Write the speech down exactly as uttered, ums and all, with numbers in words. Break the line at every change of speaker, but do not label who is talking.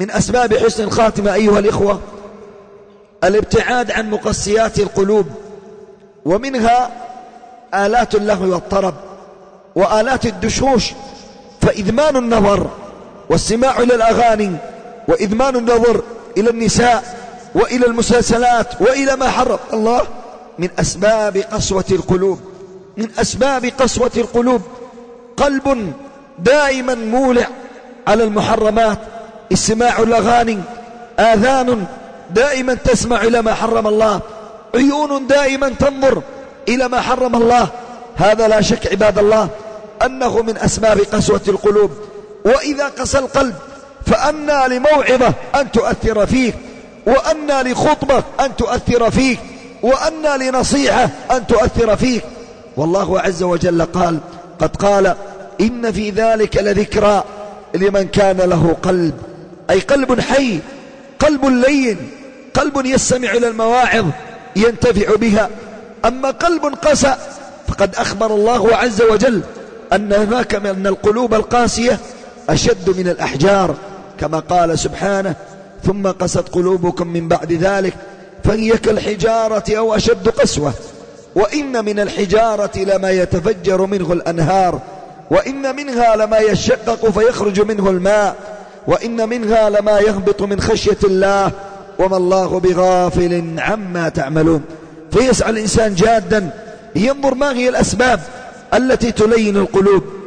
من أسباب حسن الخاتمة أيها الإخوة الابتعاد عن مقسيات القلوب، ومنها آلات اللهو والطرب وآلات الدشوش، فإدمان النظر والسماع إلى الأغاني وإدمان النظر إلى النساء وإلى المسلسلات وإلى ما حرم الله من أسباب قسوة القلوب، من أسباب قسوة القلوب. قلب دائما مولع على المحرمات، استماع الأغاني، آذان دائما تسمع إلى ما حرم الله، عيون دائما تنظر إلى ما حرم الله. هذا لا شك عباد الله أنه من أسباب قسوة القلوب. وإذا قسى القلب فأنى لموعظة أن تؤثر فيك، وأنى لخطبة أن تؤثر فيك، وأنى لنصيحة أن تؤثر فيك. والله عز وجل قال قد قال إن في ذلك لذكرى لمن كان له قلب، أي قلب حي، قلب لين، قلب يستمع إلى المواعظ ينتفع بها. أما قلب قسى فقد أخبر الله عز وجل أن هناك من القلوب القاسية أشد من الأحجار، كما قال سبحانه ثم قست قلوبكم من بعد ذلك فهي كالحجارة أو أشد قسوة، وإن من الحجارة لما يتفجر منه الأنهار، وإن منها لما يشقق فيخرج منه الماء، وإن منها لما يهبط من خشية الله وما الله بغافل عما تعملون. فيسعى الإنسان جادا ينظر ما هي الأسباب التي تلين القلوب،